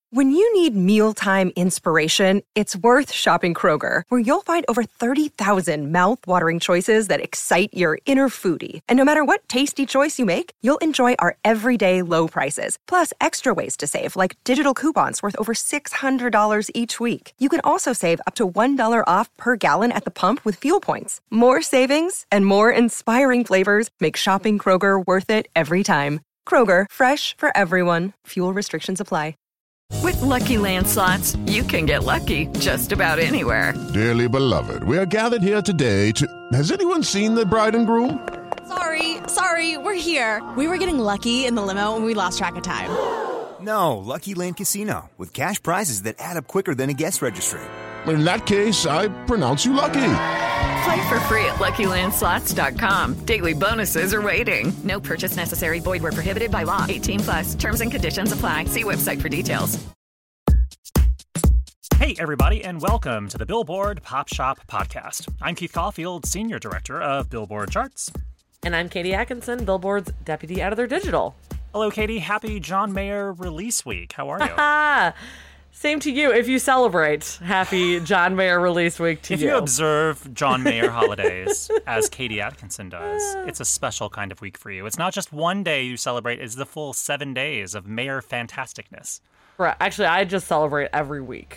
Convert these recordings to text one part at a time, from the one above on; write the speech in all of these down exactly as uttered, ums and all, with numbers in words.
When you need mealtime inspiration, it's worth shopping Kroger, where you'll find over thirty thousand mouth-watering choices that excite your inner foodie. And no matter what tasty choice you make, you'll enjoy our everyday low prices, plus extra ways to save, like digital coupons worth over six hundred dollars each week. You can also save up to one dollar off per gallon at the pump with fuel points. More savings and more inspiring flavors make shopping Kroger worth it every time. Kroger, fresh for everyone. Fuel restrictions apply. With Lucky Land Slots, you can get lucky just about anywhere. Dearly beloved, we are gathered here today to... Has anyone seen the bride and groom? Sorry, sorry, we're here. We were getting lucky in the limo and we lost track of time. No, Lucky Land Casino, with cash prizes that add up quicker than a guest registry. In that case, I pronounce you lucky. Play for free at Lucky Land Slots dot com. Daily bonuses are waiting. No purchase necessary. Void where prohibited by law. eighteen plus. Terms and conditions apply. See website for details. Hey, everybody, and welcome to the Billboard Pop Shop Podcast. I'm Keith Caulfield, Senior Director of Billboard Charts. And I'm Katie Atkinson, Billboard's Deputy Editor Digital. Hello, Katie. Happy John Mayer release week. How are you? Same to you if you celebrate Happy John Mayer release week to if you. If you observe John Mayer holidays, as Katie Atkinson does, it's a special kind of week for you. It's not just one day you celebrate, it's the full seven days of Mayer fantasticness. Right. Actually, I just celebrate every week.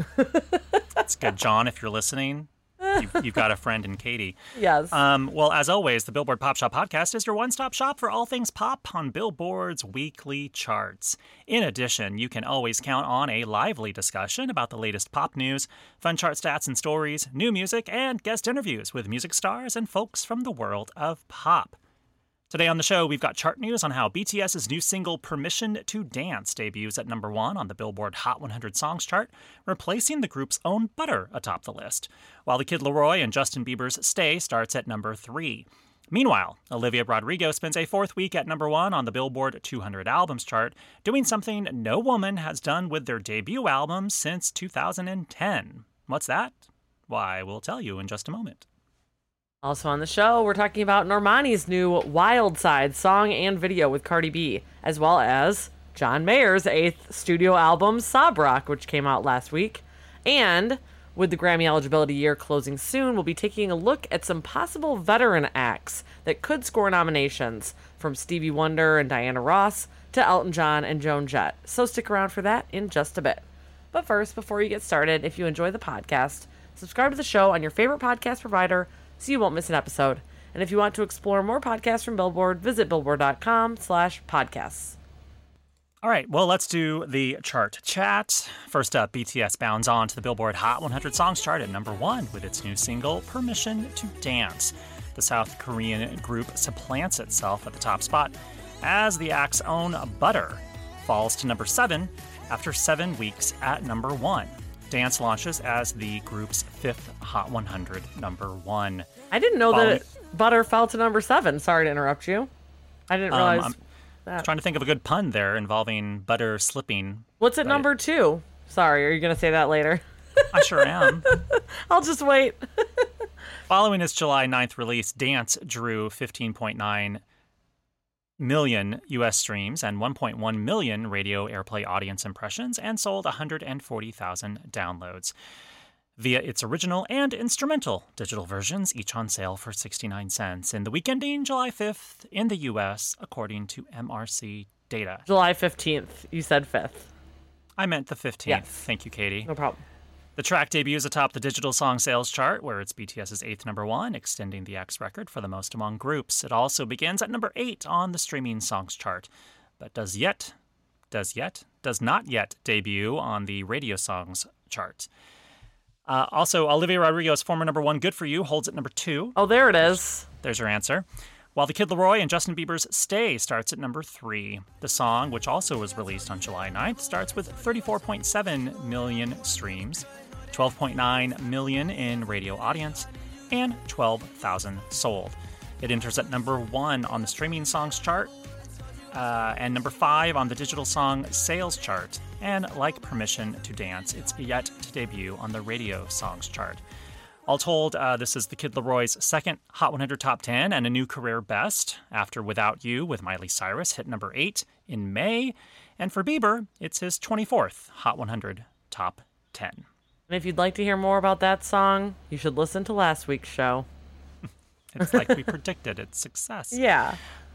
That's good, John, if you're listening. You've, you've got a friend in Katie. Yes. Um, well, as always, the Billboard Pop Shop Podcast is your one-stop shop for all things pop on Billboard's weekly charts. In addition, you can always count on a lively discussion about the latest pop news, fun chart stats and stories, new music, and guest interviews with music stars and folks from the world of pop. Today on the show, we've got chart news on how BTS's new single Permission to Dance debuts at number one on the Billboard Hot one hundred Songs chart, replacing the group's own Butter atop the list, while the Kid Laroi and Justin Bieber's Stay starts at number three. Meanwhile, Olivia Rodrigo spends a fourth week at number one on the Billboard two hundred Albums chart, doing something no woman has done with their debut album since two thousand ten. What's that? Why, we'll tell you in just a moment. Also on the show, we're talking about Normani's new Wild Side song and video with Cardi B, as well as John Mayer's eighth studio album, Sob Rock, which came out last week. And with the Grammy eligibility year closing soon, we'll be taking a look at some possible veteran acts that could score nominations, from Stevie Wonder and Diana Ross to Elton John and Joan Jett. So stick around for that in just a bit. But first, before you get started, if you enjoy the podcast, subscribe to the show on your favorite podcast provider so you won't miss an episode. And if you want to explore more podcasts from Billboard, visit billboard.com slash podcasts. All right, well, let's do the chart chat. First up, B T S bounds on to the Billboard Hot one hundred Songs chart at number one with its new single, Permission to Dance. The South Korean group supplants itself at the top spot as the act's own Butter falls to number seven after seven weeks at number one. Dance launches as the group's fifth Hot one hundred number one. I didn't know Following... that Butter fell to number seven. Sorry to interrupt you. I didn't realize um, I'm that. Trying to think of a good pun there involving butter slipping. What's at number two? Sorry, are you going to say that later? I sure am. I'll just wait. Following its July ninth release, Dance drew fifteen point nine million U S streams and one point one million radio airplay audience impressions and sold one hundred forty thousand downloads via its original and instrumental digital versions, each on sale for sixty-nine cents in the week ending July fifth in the U S, according to M R C data. July fifteenth. You said fifth. I meant the fifteenth. Yes. Thank you, Katie. No problem. The track debuts atop the digital song sales chart, where it's BTS's eighth number one, extending the act's record for the most among groups. It also begins at number eight on the streaming songs chart, but does yet, does yet, does not yet debut on the radio songs chart. Uh, also, Olivia Rodrigo's former number one, Good For You, holds at number two. Oh, there it is. There's your answer. While the Kid Laroi and Justin Bieber's Stay starts at number three. The song, which also was released on July ninth, starts with thirty-four point seven million streams, twelve point nine million in radio audience, and twelve thousand sold. It enters at number one on the streaming songs chart, uh, and number five on the digital song sales chart. And like Permission to Dance, it's yet to debut on the radio songs chart. All told, uh, this is the Kid Laroi's second Hot one hundred Top ten and a new career best after Without You with Miley Cyrus hit number eight in May, And for Bieber, it's his twenty-fourth Hot one hundred Top ten. And if you'd like to hear more about that song, you should listen to last week's show. It's like we predicted its success. Yeah.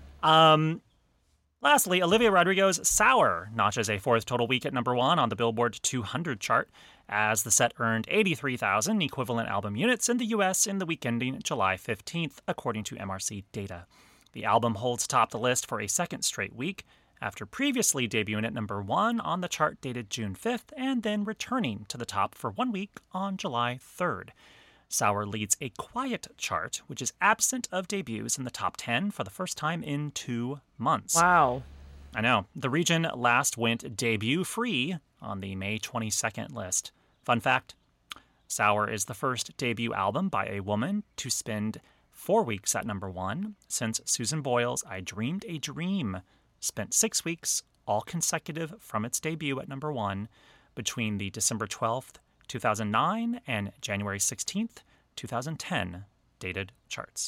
Um, lastly, Olivia Rodrigo's Sour notches a fourth total week at number one on the Billboard two hundred chart, as the set earned eighty-three thousand equivalent album units in the U S in the week ending July fifteenth, according to M R C data. The album holds atop the list for a second straight week, after previously debuting at number one on the chart dated June fifth, and then returning to the top for one week on July third. Sour leads a quiet chart, which is absent of debuts in the top ten for the first time in two months. Wow. I know. The region last went debut-free on the May twenty-second list. Fun fact, Sour is the first debut album by a woman to spend four weeks at number one, since Susan Boyle's I Dreamed a Dream spent six weeks, all consecutive from its debut at number one, between the December twelfth, two thousand nine and January sixteenth, two thousand ten dated charts.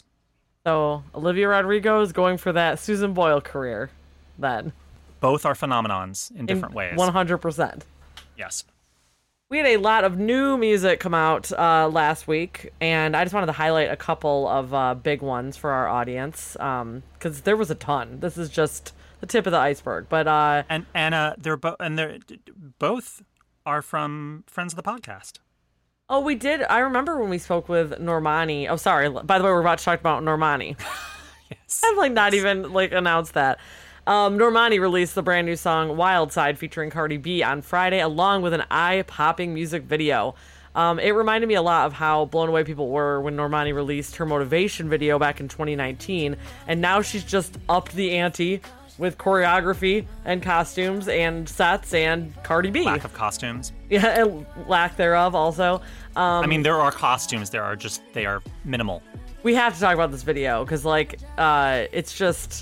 So Olivia Rodrigo is going for that Susan Boyle career then. Both are phenomenons in different in ways. one hundred percent. Yes. We had a lot of new music come out uh, last week, and I just wanted to highlight a couple of uh, big ones for our audience, because um, there was a ton. This is just the tip of the iceberg. But uh, and and uh, they're both and they're both are from friends of the podcast. Oh, we did. I remember when we spoke with Normani. Oh, sorry. By the way, we're about to talk about Normani. Yes. I've like not even like announced that. Um, Normani released the brand new song Wild Side featuring Cardi B on Friday, along with an eye-popping music video. Um, it reminded me a lot of how blown away people were when Normani released her motivation video back in twenty nineteen, and now she's just upped the ante with choreography and costumes and sets and Cardi B. Lack of costumes. Yeah, and lack thereof also. Um, I mean, there are costumes. There are just, they are minimal. We have to talk about this video because, like, uh, it's just...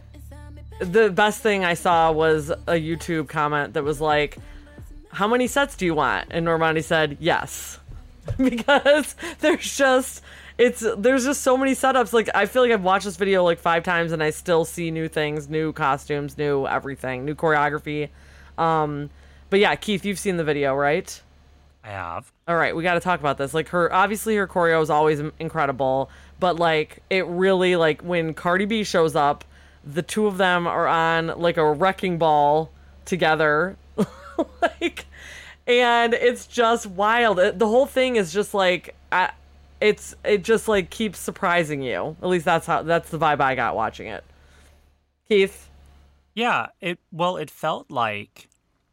The best thing I saw was a YouTube comment that was like, how many sets do you want? And Normani said, yes. Because there's just... It's there's just so many setups. Like, I feel like I've watched this video like five times and I still see new things, new costumes, new everything, new choreography. Um, but yeah, Keith, you've seen the video, right? I have. All right, we got to talk about this. Like, her obviously her choreo is always incredible, but like it really, like, when Cardi B shows up, the two of them are on like a wrecking ball together, like, and it's just wild. It, the whole thing is just like. I, It's it just like keeps surprising you. At least that's how that's the vibe I got watching it. Keith? Yeah, it well, it felt like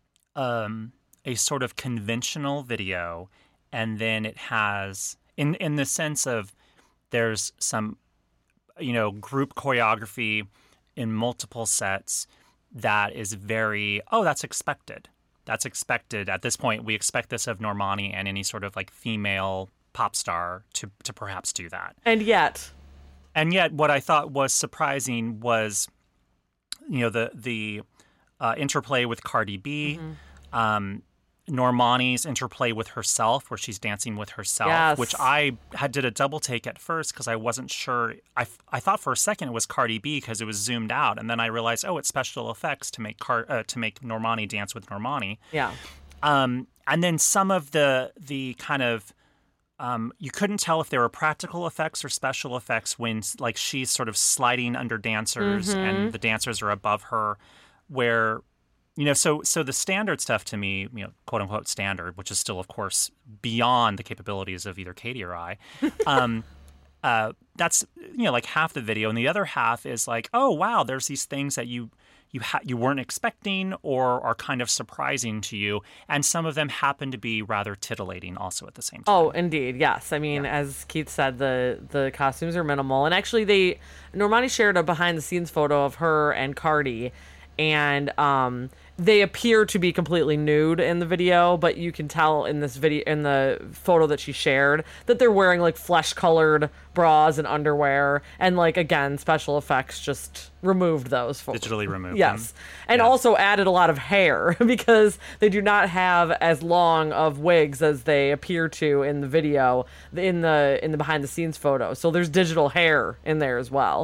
um, a sort of conventional video, and then it has in in the sense of there's some, you know, group choreography in multiple sets that is very oh that's expected. That's expected at this point. We expect this of Normani and any sort of like female pop star to to perhaps do that. And yet and yet what I thought was surprising was, you know, the the uh, interplay with Cardi B, mm-hmm. um, Normani's interplay with herself, where she's dancing with herself, yes. which I had did a double take at first because I wasn't sure. I, I thought for a second it was Cardi B because it was zoomed out, and then I realized, oh, it's special effects to make Car- uh, to make Normani dance with Normani. Yeah. Um, and then some of the the kind of Um, you couldn't tell if there were practical effects or special effects when, like, she's sort of sliding under dancers mm-hmm. and the dancers are above her, where, you know, so so the standard stuff to me, you know, quote unquote standard, which is still, of course, beyond the capabilities of either Katie or I, um, uh, that's, you know, like half the video. And the other half is like, oh, wow, there's these things that you you ha- you weren't expecting or are kind of surprising to you. And some of them happen to be rather titillating also at the same time. Oh, indeed. Yes. I mean, yeah. As Keith said, the, the costumes are minimal. And actually, they Normani shared a behind-the-scenes photo of her and Cardi. And um, they appear to be completely nude in the video, but you can tell in this video, in the photo that she shared, that they're wearing like flesh-colored bras and underwear, and like again, special effects just removed those. Photos. Digitally removed. Yes, them. and yeah. also added a lot of hair because they do not have as long of wigs as they appear to in the video, in the in the behind-the-scenes photo. So there's digital hair in there as well.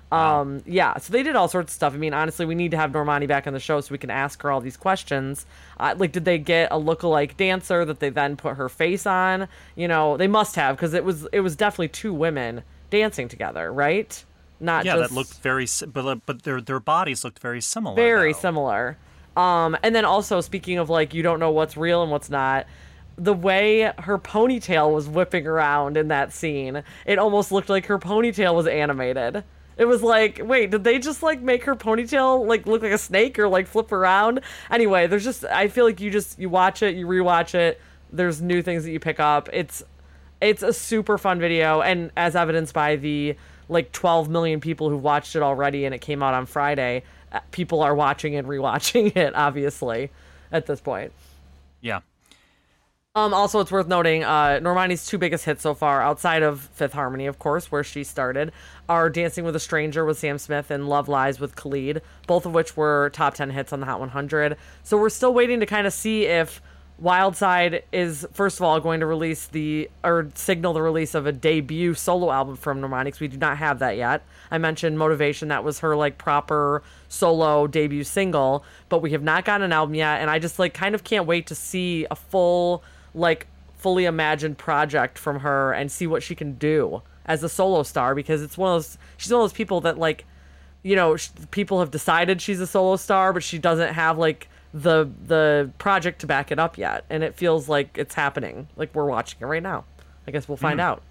Wow. Um, yeah, so they did all sorts of stuff. I mean, honestly, we need to have Normani back on the show so we can ask her all these questions. Uh, like, did they get a lookalike dancer that they then put her face on? You know, they must have, because it was it was definitely two women dancing together, right? Not yeah, just that looked very, si- but but their their bodies looked very similar. very though. similar. Um, and then also, speaking of, like, you don't know what's real and what's not, the way her ponytail was whipping around in that scene, it almost looked like her ponytail was animated. It was like, wait, did they just, like, make her ponytail, like, look like a snake or, like, flip around? Anyway, there's just, I feel like you just, you watch it, you rewatch it, there's new things that you pick up. It's, it's a super fun video, and as evidenced by the, like, twelve million people who watched it already, and it came out on Friday, uh, people are watching and rewatching it, obviously, at this point. Yeah. Um, also, it's worth noting, uh, Normani's two biggest hits so far, outside of Fifth Harmony, of course, where she started, are Dancing with a Stranger with Sam Smith and Love Lies with Khalid, both of which were top ten hits on the Hot one hundred. So we're still waiting to kind of see if Wildside is, first of all, going to release the, or signal the release of a debut solo album from Normani, because we do not have that yet. I mentioned Motivation, that was her, like, proper solo debut single, but we have not gotten an album yet, and I just, like, kind of can't wait to see a full, like, fully imagined project from her and see what she can do as a solo star, because it's one of those, she's one of those people that, like, you know, sh- people have decided she's a solo star, but she doesn't have, like, the the project to back it up yet, and it feels like it's happening, like we're watching it right now. I guess we'll find mm. out.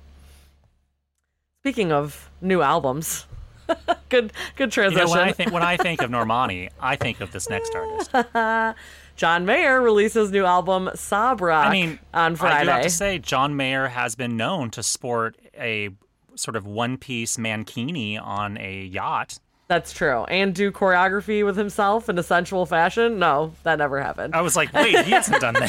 Speaking of new albums, good good transition. You know, when I think when I think of Normani, I think of this next artist. John Mayer releases new album Sob Rock I mean, on Friday. I do have to say, John Mayer has been known to sport a sort of one-piece mankini on a yacht. That's true. And do choreography with himself in a sensual fashion? No, that never happened. I was like, wait, he hasn't done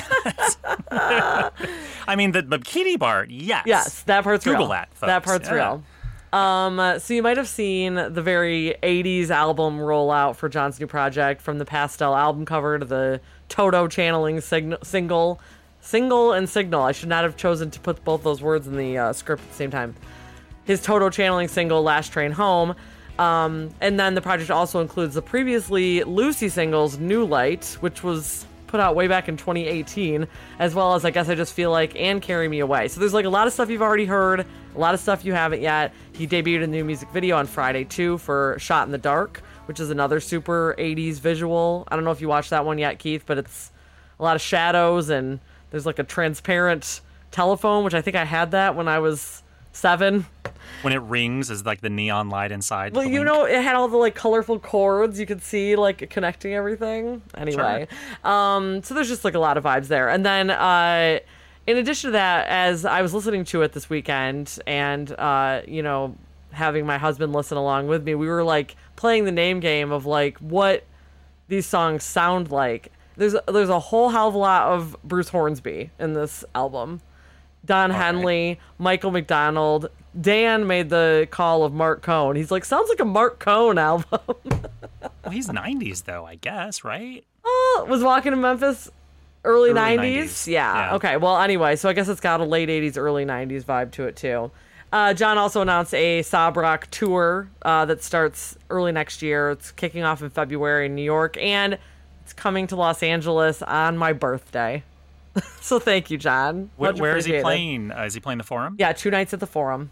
that. I mean, the, the bikini part, yes. Yes, that part's Google real. that, folks. That part's yeah. real. Um, so you might have seen the very eighties album rollout for John's new project, from the pastel album cover to the Toto channeling sign- single. Single and signal. I should not have chosen to put both those words in the uh, script at the same time. His Toto channeling single, Last Train Home. Um, and then the project also includes the previously Lucy singles, New Light, which was put out way back in twenty eighteen, as well as I Guess I Just Feel Like and Carry Me Away. So there's like a lot of stuff you've already heard, a lot of stuff you haven't yet. He debuted a new music video on Friday, too, for Shot in the Dark, which is another super eighties visual. I don't know if you watched that one yet, Keith, but it's a lot of shadows, and there's like a transparent telephone, which I think I had that when I was seven. When it rings, is like the neon light inside. Well, you know, it had all the like colorful cords you could see, like connecting everything. Anyway, sure. um, so there's just like a lot of vibes there. And then, uh, in addition to that, as I was listening to it this weekend, and uh, you know, having my husband listen along with me, we were like playing the name game of like what these songs sound like. There's there's a whole hell of a lot of Bruce Hornsby in this album. Don All Henley, right. Michael McDonald. Dan made the call of Mark Cohn. He's like, sounds like a Mark Cohn album. Well, he's nineties, though, I guess, right? Oh, was Walking in Memphis early, early nineties? nineties. Yeah. yeah. Okay, well, anyway, so I guess it's got a late eighties, early nineties vibe to it, too. Uh, John also announced a Sob Rock tour uh, that starts early next year. It's kicking off in February in New York, and it's coming to Los Angeles on my birthday. So thank you, John. Where, where is he playing? Uh, is he playing the Forum? Yeah, two nights at the Forum.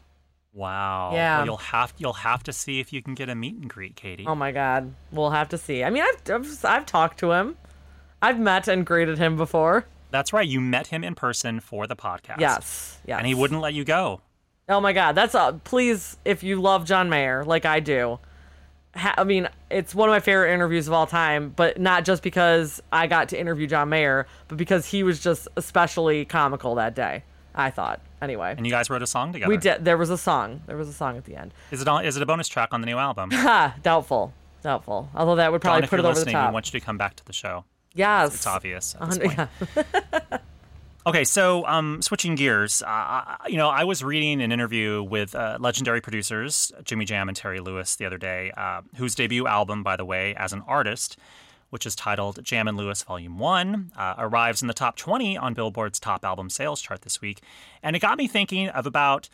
Wow. Yeah. Well, you'll have you'll have to see if you can get a meet and greet, Katie. Oh my God, we'll have to see. I mean, I've I've, I've talked to him. I've met and greeted him before. That's right. You met him in person for the podcast. Yes. Yes. And he wouldn't let you go. Oh my God, that's uh, please, if you love John Mayer like I do. Ha- I mean, it's one of my favorite interviews of all time, but not just because I got to interview John Mayer, but because he was just especially comical that day, I thought. Anyway. And you guys wrote a song together. We did. There was a song. There was a song at the end. Is it on, is it a bonus track on the new album? Ha! Doubtful. Doubtful. Although that would probably John, put it over the top. We want you to come back to the show. Yes. It's, it's obvious at this uh, point. Yeah. Okay, so um, switching gears, uh, you know, I was reading an interview with uh, legendary producers Jimmy Jam and Terry Lewis the other day, uh, whose debut album, by the way, as an artist, which is titled Jam and Lewis Volume one, uh, arrives in the top twenty on Billboard's top album sales chart this week. And it got me thinking of about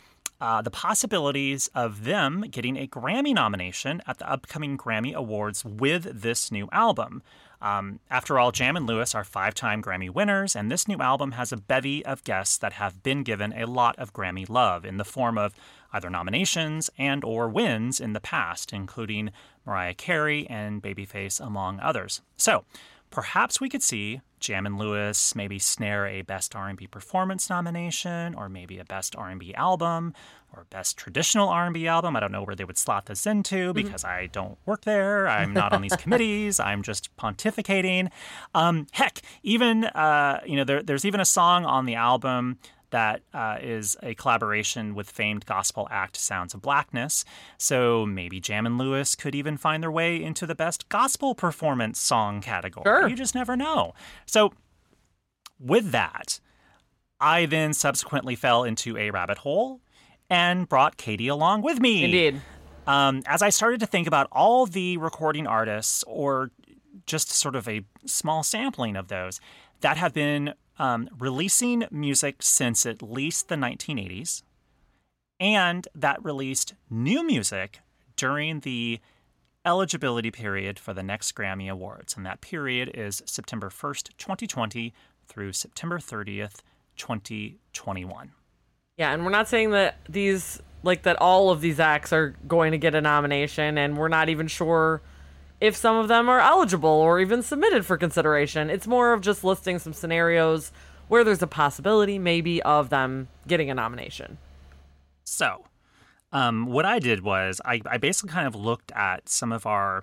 uh, the possibilities of them getting a Grammy nomination at the upcoming Grammy Awards with this new album. Um, after all, Jam and Lewis are five-time Grammy winners, and this new album has a bevy of guests that have been given a lot of Grammy love in the form of either nominations and or wins in the past, including Mariah Carey and Babyface, among others. So, perhaps we could see Jam and Lewis maybe snare a Best R and B Performance nomination, or maybe a Best R and B Album, or Best Traditional R and B Album. I don't know where they would slot this into because mm-hmm. I don't work there. I'm not on these committees. I'm just pontificating. Um, heck, even, uh, you know, there, there's even a song on the album that uh, is a collaboration with famed gospel act Sounds of Blackness. So maybe Jam and Lewis could even find their way into the Best Gospel Performance Song category. Sure. You just never know. So with that, I then subsequently fell into a rabbit hole and brought Katie along with me. Indeed. Um, as I started to think about all the recording artists, or just sort of a small sampling of those, that have been Um, releasing music since at least the nineteen eighties, and that released new music during the eligibility period for the next Grammy Awards. And that period is September first, twenty twenty through September thirtieth, twenty twenty-one. Yeah, and we're not saying that these, like that all of these acts are going to get a nomination, and we're not even sure if some of them are eligible or even submitted for consideration. It's more of just listing some scenarios where there's a possibility maybe of them getting a nomination. So, um, what I did was I, I basically kind of looked at some of our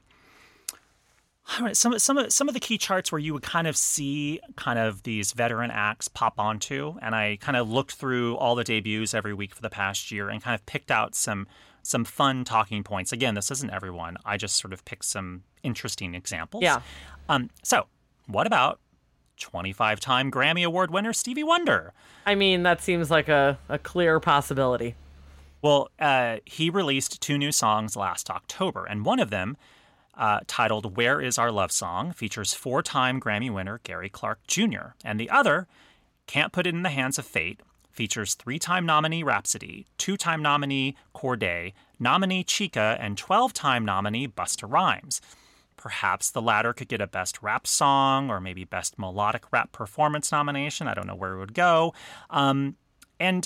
some some of some of the key charts where you would kind of see kind of these veteran acts pop onto, and I kind of looked through all the debuts every week for the past year and kind of picked out some some fun talking points. Again, this isn't everyone. I just sort of picked some interesting examples. Yeah. Um. So, what about twenty-five-time Grammy Award winner Stevie Wonder? I mean, that seems like a, a clear possibility. Well, uh, he released two new songs last October, and one of them, uh, titled Where Is Our Love Song, features four-time Grammy winner Gary Clark Junior And the other, Can't Put It in the Hands of Fate, features three-time nominee Rhapsody, two-time nominee Corday, nominee Chica, and twelve-time nominee Busta Rhymes. Perhaps the latter could get a Best Rap Song or maybe Best Melodic Rap Performance nomination. I don't know where it would go. Um, and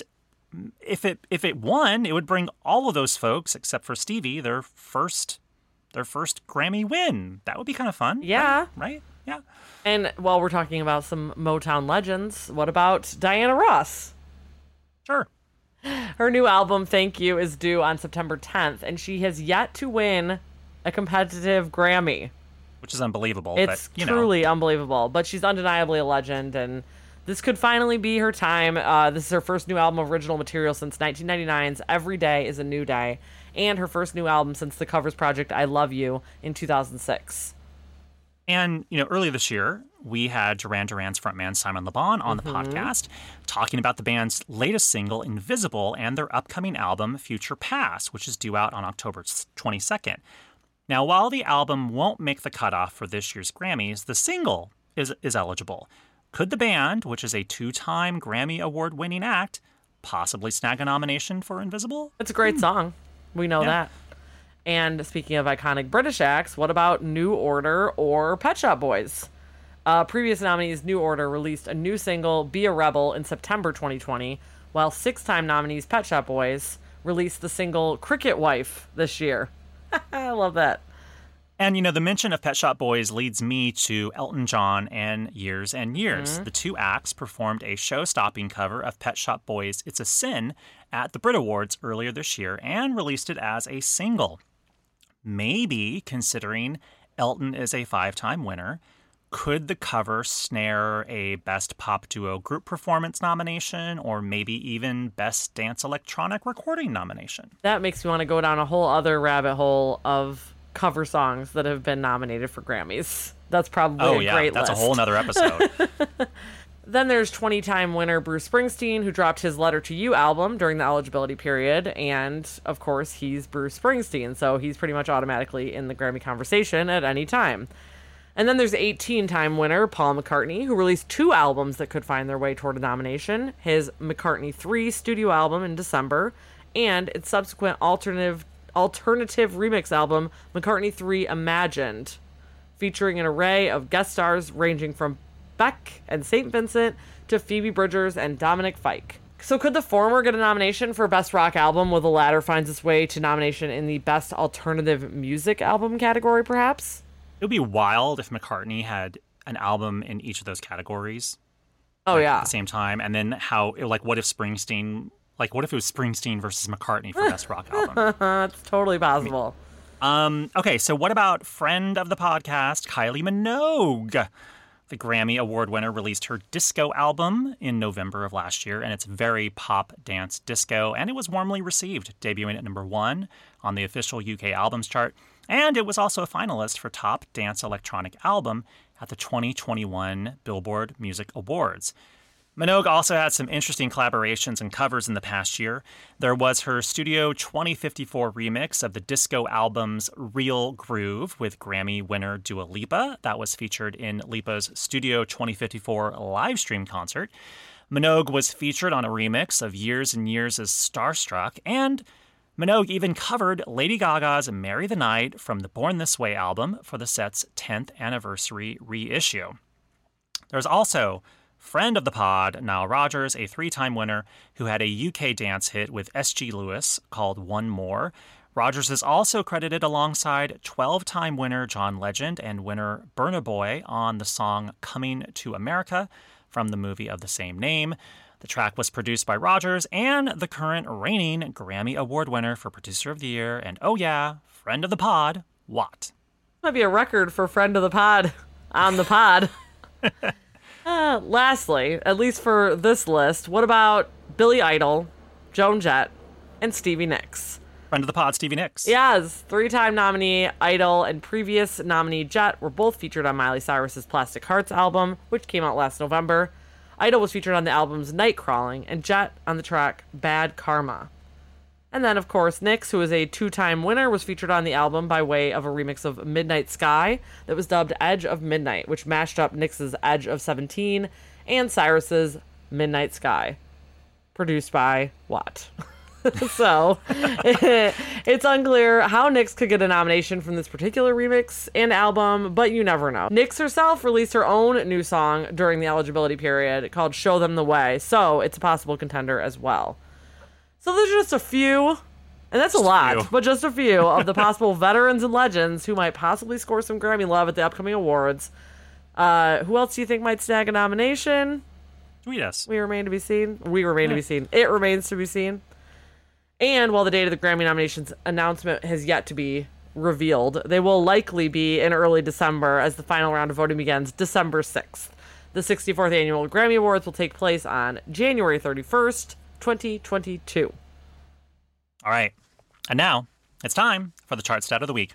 if it if it won, it would bring all of those folks, except for Stevie, their first their first Grammy win. That would be kind of fun. Yeah. Right? right? Yeah. And while we're talking about some Motown legends, what about Diana Ross? Sure. Her new album, Thank You, is due on September tenth, and she has yet to win a competitive Grammy. Which is unbelievable. It's but, you truly know. unbelievable, but she's undeniably a legend, and this could finally be her time. Uh, this is her first new album of original material since nineteen ninety-nine's Every Day is a New Day, and her first new album since the covers project I Love You in two thousand six. And, you know, earlier this year, we had Duran Duran's frontman Simon Le Bon on mm-hmm. the podcast talking about the band's latest single, Invisible, and their upcoming album, Future Past, which is due out on October twenty-second. Now, while the album won't make the cutoff for this year's Grammys, the single is, is eligible. Could the band, which is a two-time Grammy Award-winning act, possibly snag a nomination for Invisible? It's a great hmm. song. We know yeah. that. And speaking of iconic British acts, what about New Order or Pet Shop Boys? Uh, previous nominees New Order released a new single, Be a Rebel, in September twenty twenty, while six-time nominees Pet Shop Boys released the single Cricket Wife this year. I love that. And, you know, the mention of Pet Shop Boys leads me to Elton John and Years and Years. Mm-hmm. The two acts performed a show-stopping cover of Pet Shop Boys' It's a Sin at the Brit Awards earlier this year and released it as a single. Maybe, considering Elton is a five-time winner, could the cover snare a Best Pop Duo Group Performance nomination or maybe even Best Dance Electronic Recording nomination? That makes me want to go down a whole other rabbit hole of cover songs that have been nominated for Grammys. That's probably oh, a yeah, great that's list. a whole nother episode. Then there's twenty-time winner Bruce Springsteen, who dropped his Letter to You album during the eligibility period, and, of course, he's Bruce Springsteen, so he's pretty much automatically in the Grammy conversation at any time. And then there's eighteen-time winner Paul McCartney, who released two albums that could find their way toward a nomination, his McCartney three studio album in December, and its subsequent alternative alternative remix album, McCartney three Imagined, featuring an array of guest stars ranging from Beck and Saint Vincent to Phoebe Bridgers and Dominic Fike. So could the former get a nomination for Best Rock Album, while the latter finds its way to nomination in the Best Alternative Music Album category, perhaps? It would be wild if McCartney had an album in each of those categories. Oh, like, yeah. At the same time. And then how, like, what if Springsteen, like, what if it was Springsteen versus McCartney for Best Rock Album? It's totally possible. Um, okay, so what about friend of the podcast, Kylie Minogue? The Grammy Award winner released her disco album in November of last year, and it's very pop dance disco, and it was warmly received, debuting at number one on the official U K albums chart, and it was also a finalist for Top Dance Electronic Album at the twenty twenty-one Billboard Music Awards. Minogue also had some interesting collaborations and covers in the past year. There was her Studio twenty fifty-four remix of the disco album's Real Groove with Grammy winner Dua Lipa. That was featured in Lipa's Studio twenty fifty-four live stream concert. Minogue was featured on a remix of Years and Years' Starstruck, and Minogue even covered Lady Gaga's Marry the Night from the Born This Way album for the set's tenth anniversary reissue. There's also friend of the pod, Nile Rodgers, a three-time winner who had a U K dance hit with S G Lewis called One More. Rodgers is also credited alongside twelve-time winner John Legend and winner Burna Boy on the song Coming to America from the movie of the same name. The track was produced by Rodgers and the current reigning Grammy Award winner for Producer of the Year and, oh yeah, friend of the pod, Watt. Might be a record for friend of the pod on the pod. Uh, lastly, at least for this list, what about Billy Idol, Joan Jett, and Stevie Nicks? Friend of the pod, Stevie Nicks. Yes, three-time nominee Idol and previous nominee Jett were both featured on Miley Cyrus's Plastic Hearts album, which came out last November. Idol was featured on the album's Night Crawling, and Jett on the track Bad Karma. And then, of course, Nicks, who is a two-time winner, was featured on the album by way of a remix of Midnight Sky that was dubbed Edge of Midnight, which mashed up Nicks' Edge of seventeen and Cyrus's Midnight Sky, produced by Watt. So, it's unclear how Nicks could get a nomination from this particular remix and album, but you never know. Nicks herself released her own new song during the eligibility period called Show Them the Way, so it's a possible contender as well. So there's just a few, and that's just a lot, few. but just a few of the possible veterans and legends who might possibly score some Grammy love at the upcoming awards. Uh, who else do you think might snag a nomination? Tweet us. We remain to be seen. We remain Yeah. to be seen. It remains to be seen. And while the date of the Grammy nominations announcement has yet to be revealed, they will likely be in early December as the final round of voting begins December sixth. The sixty-fourth Annual Grammy Awards will take place on January thirty-first, twenty twenty-two. All right. And now it's time for the chart stat of the week.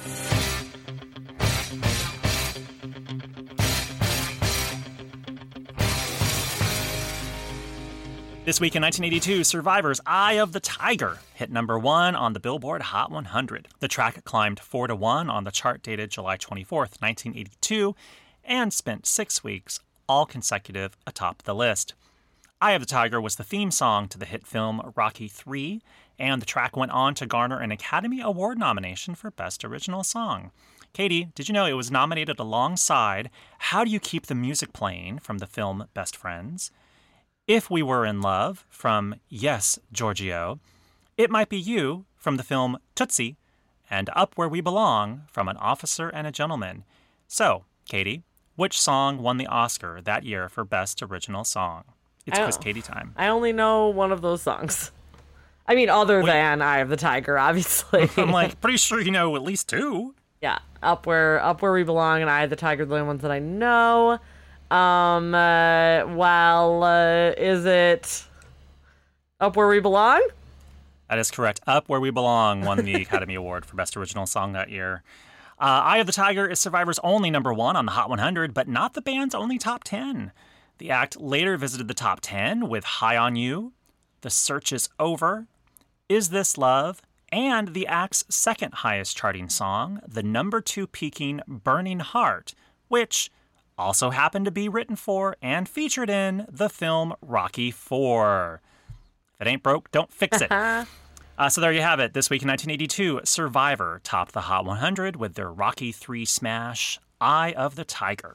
This week in nineteen eighty-two, Survivor's Eye of the Tiger hit number one on the Billboard Hot one hundred. The track climbed four to one on the chart dated July twenty-fourth, nineteen eighty-two, and spent six weeks, all consecutive, atop the list. Eye of the Tiger was the theme song to the hit film Rocky three, and the track went on to garner an Academy Award nomination for Best Original Song. Katie, did you know it was nominated alongside How Do You Keep the Music Playing from the film Best Friends, If We Were in Love from Yes, Giorgio, It Might Be You from the film Tootsie, and Up Where We Belong from An Officer and a Gentleman. So, Katie, which song won the Oscar that year for Best Original Song? It's Quiz Katie time. I only know one of those songs. I mean, other Wait. than Eye of the Tiger, obviously. I'm like, pretty sure you know at least two. Yeah, Up Where Up Where We Belong and Eye of the Tiger are the only ones that I know. Um, uh, well, uh, is it Up Where We Belong? That is correct. Up Where We Belong won the Academy Award for Best Original Song that year. Uh, Eye of the Tiger is Survivor's only number one on the Hot one hundred, but not the band's only top ten. The act later visited the top ten with High on You, The Search is Over, Is This Love, and the act's second highest charting song, the number two peaking Burning Heart, which also happened to be written for and featured in the film Rocky four. If it ain't broke, don't fix it. Uh, so there you have it. This week in nineteen eighty-two, Survivor topped the Hot one hundred with their Rocky three smash, Eye of the Tiger.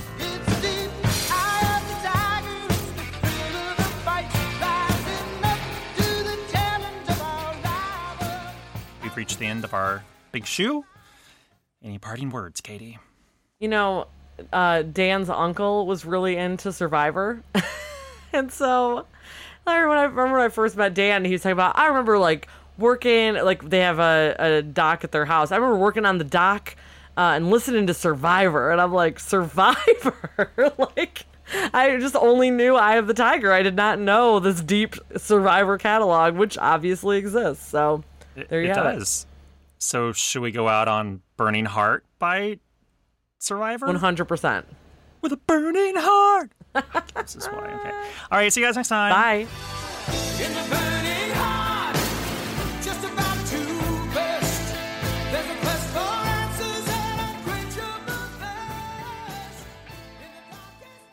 We've reached the end of our big shoe. Any parting words, Katie? You know, uh, Dan's uncle was really into Survivor. And so I remember, when I remember when I first met Dan, he was talking about, I remember like working, like they have a, a dock at their house. I remember working on the dock uh, and listening to Survivor. And I'm like, Survivor? Like, I just only knew Eye of the Tiger. I did not know this deep Survivor catalog, which obviously exists. So there you it, it have does. it. So should we go out on Burning Heart by Survivor? one hundred percent. With a burning heart. This is why. Okay. All right. See you guys next time. Bye. In the burning heart, just about to burst. There's a quest for answers and a quenchable thirst. In the darkest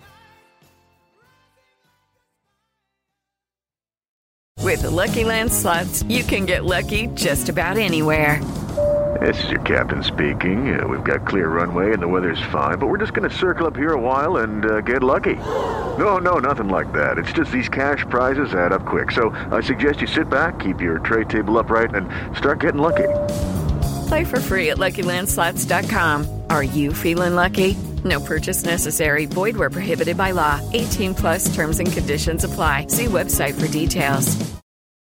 night. With the Lucky Land Slots, you can get lucky just about anywhere. This is your captain speaking. Uh, we've got clear runway and the weather's fine, but we're just going to circle up here a while and uh, get lucky. No, no, nothing like that. It's just these cash prizes add up quick. So I suggest you sit back, keep your tray table upright, and start getting lucky. Play for free at Lucky Land Slots dot com. Are you feeling lucky? No purchase necessary. Void where prohibited by law. eighteen plus terms and conditions apply. See website for details.